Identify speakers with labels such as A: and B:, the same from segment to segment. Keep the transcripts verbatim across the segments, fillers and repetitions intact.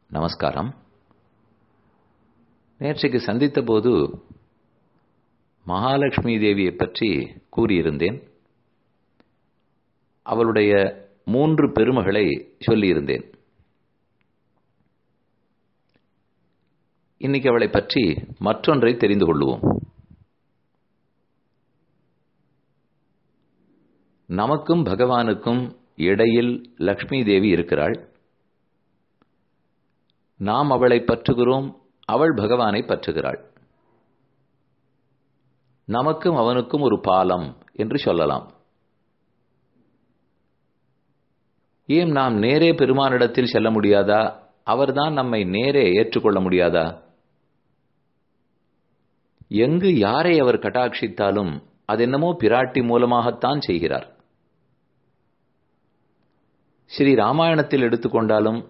A: நமஸ்காரம். நேற்றைக்கு சந்தித்த போது மகாலட்சுமி தேவியை பற்றி கூறியிருந்தேன். அவளுடைய மூன்று பெருமைகளை சொல்லியிருந்தேன். இன்னைக்கு அவளை பற்றி மற்றொன்றை தெரிந்து கொள்வோம். நமக்கும் பகவானுக்கும் இடையில் லக்ஷ்மி தேவி இருக்கிறாள். நாம் அவளை பற்றுகிறோம், அவள் பகவானை பற்றுகிறாள். நமக்கும் அவனுக்கும் ஒரு பாலம் என்று சொல்லலாம். ஏன் நாம் நேரே பெருமானிடத்தில் செல்ல முடியாதா? அவர்தான் நம்மை நேரே ஏற்றுக்கொள்ள முடியாதா? எங்கு யாரை அவர் கட்டாட்சித்தாலும் அதென்னமோ பிராட்டி மூலமாகத்தான் செய்கிறார். ஸ்ரீ ராமாயணத்தில் எடுத்துக்கொண்டாலும்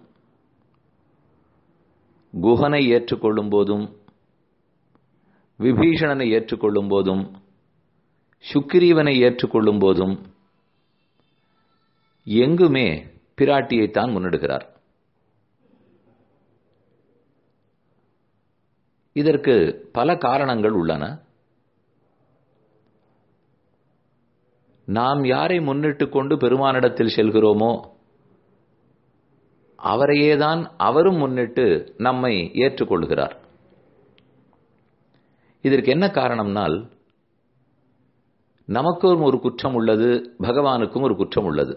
A: குஹனை ஏற்றுக்கொள்ளும் போதும், விபீஷணனை ஏற்றுக்கொள்ளும் போதும், சுக்கிரீவனை ஏற்றுக்கொள்ளும் போதும் எங்குமே பிராட்டியைத்தான் முன்னிடுகிறார். இதற்கு பல காரணங்கள் உள்ளன. நாம் யாரை முன்னிட்டுக் கொண்டு பெருமானிடத்தில் செல்கிறோமோ அவரையேதான் அவரும் முன்னிட்டு நம்மை ஏற்றுக்கொள்கிறார். இதற்கு என்ன காரணம்னால், நமக்கும் ஒரு குற்றம் உள்ளது, பகவானுக்கும் ஒரு குற்றம் உள்ளது.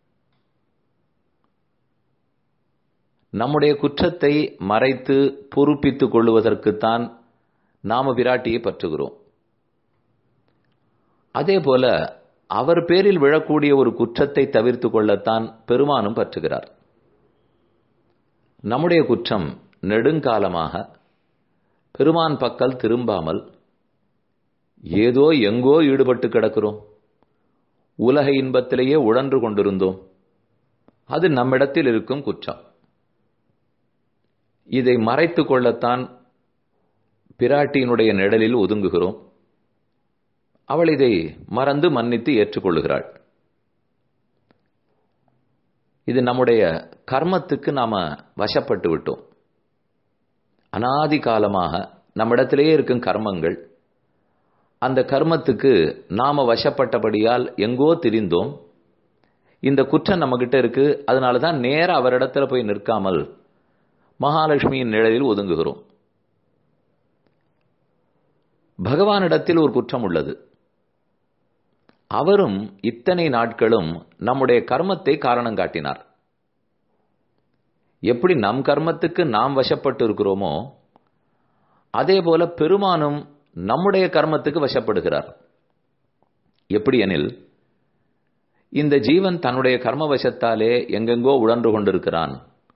A: நம்முடைய குற்றத்தை மறைத்து பொறுப்பித்துக் கொள்வதற்குத்தான் நாம பிராட்டியை பற்றுகிறோம். அதே போல அவர் பேரில் விழக்கூடிய ஒரு குற்றத்தை தவிர்த்து கொள்ளத்தான் பெருமானும் பற்றுகிறார். நம்முடைய குற்றம் நெடுங்காலமாக பெருமான் பக்கல் திரும்பாமல் ஏதோ எங்கோ ஈடுபட்டு கிடக்கிறோம். உலக இன்பத்திலேயே உழன்று கொண்டிருந்தோம். அது நம்மிடத்தில் இருக்கும் குற்றம். இதை மறைத்து கொள்ளத்தான் பிராட்டியினுடைய நிழலில் ஒதுங்குகிறோம். அவள் இதை மறந்து மன்னித்து ஏற்றுக்கொள்ளுகிறாள். இது நம்முடைய கர்மத்துக்கு நாம வசப்பட்டு விட்டோம். அனாதி காலமாக நம்மிடத்திலேயே இருக்கும் கர்மங்கள், அந்த கர்மத்துக்கு நாம வசப்பட்டபடியால் எங்கோ திரிந்தோம். இந்த குற்றம் நம்ம கிட்ட இருக்கு. அதனாலதான் நேர அவரிடத்துல போய் நிற்காமல் மகாலட்சுமியின் நிழலில் ஒதுங்குகிறோம். பகவானிடத்தில் ஒரு குற்றம் உள்ளது. அவரும் இத்தனை நாட்களும் நம்முடைய கர்மத்தை காரணம் காட்டினார். எப்படி நம் கர்மத்துக்கு நாம் வசப்பட்டு இருக்கிறோமோ அதே போல பெருமானும் நம்முடைய கர்மத்துக்கு வசப்படுகிறார். எப்படி எனில், இந்த ஜீவன் தன்னுடைய கர்ம வசத்தாலே எங்கெங்கோ உழன்று கொண்டிருக்கிறான்.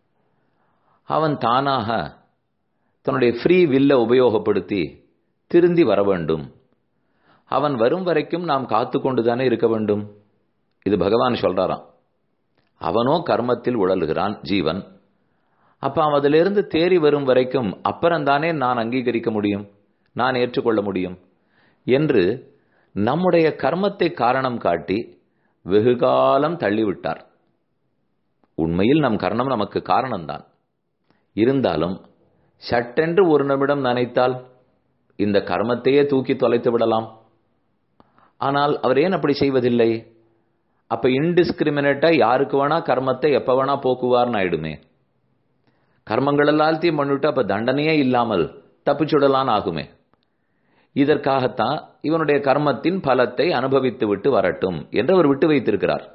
A: அவன் தானாக தன்னுடைய ஃப்ரீ வில்லை உபயோகப்படுத்தி திருந்தி வர வேண்டும். அவன் வரும் வரைக்கும் நாம் காத்து கொண்டுதானே இருக்க வேண்டும். இது பகவான் சொல்றாராம். அவனோ கர்மத்தில் உழலுகிறான் ஜீவன். அப்ப அவன் அதிலிருந்து தேறி வரும் வரைக்கும் அப்புறம்தானே நான் அங்கீகரிக்க முடியும், நான் ஏற்றுக்கொள்ள முடியும் என்று நம்முடைய கர்மத்தை காரணம் காட்டி வெகுகாலம் தள்ளிவிட்டார். உண்மையில் நம் கர்ணம் நமக்கு காரணம்தான். இருந்தாலும் சட்டென்று ஒரு நிமிடம் நினைத்தால் இந்த கர்மத்தையே தூக்கி தொலைத்து விடலாம். ஆனால் அவர் ஏன் அப்படி செய்வதில்லை? அப்ப இன்டிஸ்கிரிமினேட்டா யாருக்கு வேணா கர்மத்தை எப்ப வேணா போக்குவார்னு ஆயிடுமே. கர்மங்கள் எல்லாத்தையும் பண்ணிவிட்டு அப்ப தண்டனையே இல்லாமல் தப்பிச்சுடலான்னு ஆகுமே. இதற்காகத்தான் இவனுடைய கர்மத்தின் பலத்தை அனுபவித்து விட்டு வரட்டும் என்று அவர் விட்டு வைத்திருக்கிறார்.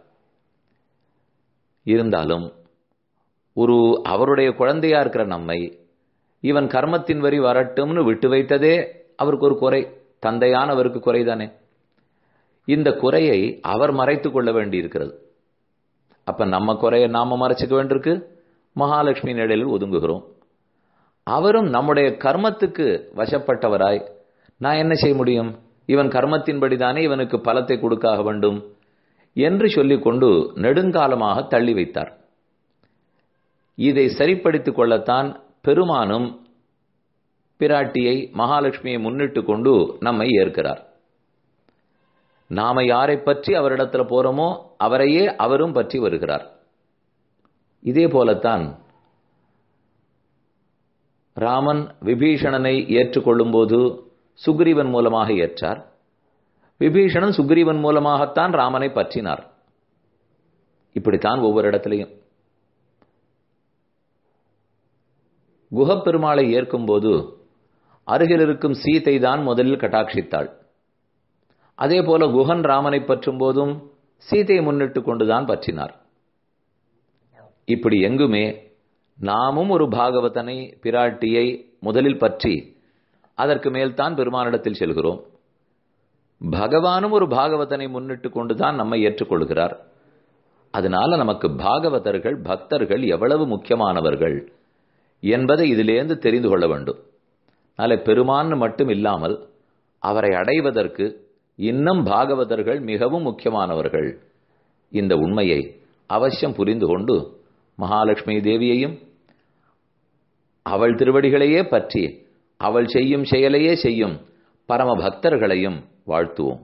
A: இருந்தாலும் ஒரு அவருடைய குழந்தையா இருக்கிற நம்மை இவன் கர்மத்தின் வரி வரட்டும்னு விட்டு வைத்ததே அவருக்கு ஒரு குறை, தந்தையானவருக்கு குறைதானே. இந்த குறையை அவர் மறைத்து கொள்ள வேண்டி இருக்கிறது. அப்ப நம்ம குறையை நாம மறைச்சுக்க வேண்டியிருக்கு. மகாலட்சுமி நிழலில் ஒதுங்குகிறோம். அவரும் நம்முடைய கர்மத்துக்கு வசப்பட்டவராய், நான் என்ன செய்ய முடியும், இவன் கர்மத்தின்படிதானே இவனுக்கு பலத்தை கொடுக்க வேண்டும் என்று சொல்லிக் கொண்டு நெடுங்காலமாக தள்ளி வைத்தார். இதை சரிப்படுத்திக் கொள்ளத்தான் பெருமானும் பிராட்டியை மகாலட்சுமியை முன்னிட்டு கொண்டு நம்மை ஏற்கிறார். நாம யாரை பற்றி அவரிடத்துல போறோமோ அவரையே அவரும் பற்றி வருகிறார். இதே போலத்தான் ராமன் விபீஷணனை ஏற்றுக்கொள்ளும் போது சுக்ரீவன் மூலமாக ஏற்றார். விபீஷணன் சுக்ரீவன் மூலமாகத்தான் ராமனை பற்றினார். இப்படித்தான் ஒவ்வொரு இடத்திலையும். குஹப்பெருமாளை ஏற்கும் போது அருகில் இருக்கும் சீதை தான் முதலில் கட்டாட்சித்தாள். அதே போல குஹன் ராமனை பற்றும் போதும் சீதையை முன்னிட்டு கொண்டுதான் பற்றினார். இப்படி எங்குமே நாமும் ஒரு பாகவதனை பிராட்டியை முதலில் பற்றி அதற்கு மேல்தான் பெருமானிடத்தில் செல்கிறோம். பகவானும் ஒரு பாகவதனை முன்னிட்டு கொண்டுதான் நம்மை ஏற்றுக்கொள்கிறார். அதனால நமக்கு பாகவதர்கள் பக்தர்கள் எவ்வளவு முக்கியமானவர்கள் என்பதை இதிலேந்து தெரிந்து கொள்ள வேண்டும். அதனால பெருமான் மட்டும் இல்லாமல் அவரை அடைவதற்கு இன்னும் பாகவதர்கள் மிகவும் முக்கியமானவர்கள். இந்த உண்மையை அவசியம் புரிந்து கொண்டு மகாலட்சுமி தேவியையும் அவள் திருவடிகளையே பற்றி அவள் செய்யும் செயலையே செய்யும் பரம பக்தர்களையும் வாழ்த்துவோம்.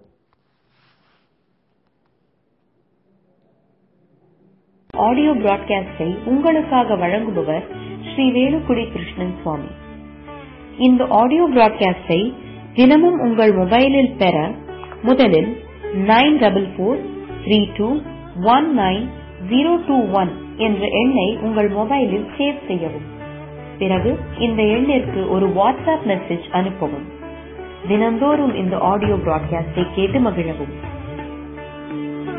B: ஆடியோ பிராட்காஸ்டை உங்களுக்காக வழங்குபவர் ஸ்ரீ வேலுக்குடி கிருஷ்ணன் சுவாமி. இந்த ஆடியோ பிராட்காஸ்டை தினமும் உங்கள் மொபைலில் பெற முதலில் nine double four three two one nine zero two one என்ற எண்ணை உங்கள் மொபைலில் சேவ் செய்யவும். பிறகு இந்த எண்ணிற்கு ஒரு வாட்ஸ்அப் மெசேஜ் அனுப்பவும். தினந்தோறும் இந்த ஆடியோ பிராட்காஸ்டை கேட்டு மகிழவும்.